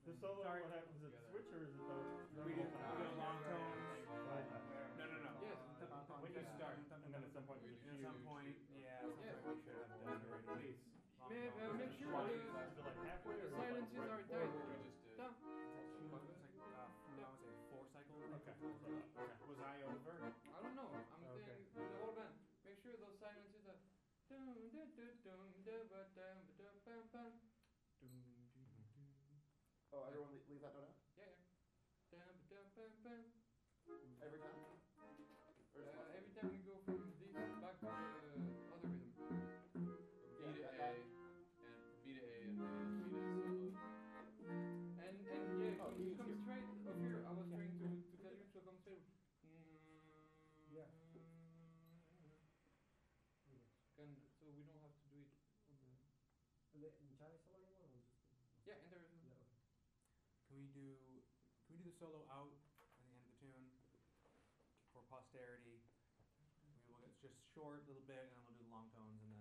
The solo, Sorry. what happens? Is it the switch or is it the We do normal long time? tones. Right. No. Yes. When you start, and then at some point there's a At cue. some point, yeah, at some Yeah. point we should have done already. Please. Make sure Is it like halfway or the silences are tight. We just did. Done. It's like, I would say 4 cycles. Okay. Okay. Was I over? I don't know. I'm Okay. saying the whole band. Make sure those silences are. Dum, dum, dum, dum, dum, ba, dum, ba, dum, bam, bam. Dum, dum, dum. Oh, everyone leave that note out? Yeah. Dum, ba, dum, bam, bam. Every time? Or just once? Every time we go from this back to the other rhythm. B to Yeah, A, and B to A, and then B to solo. And yeah, Oh, come here. straight up here. I was trying to tell you to come straight. Yeah. So we don't have to do it on the. Entire solo you want or just? Yeah, entire. Yeah, okay. Can we do the solo out at the end of the tune for posterity? It's just short, little bit, and then we'll do the long tones, and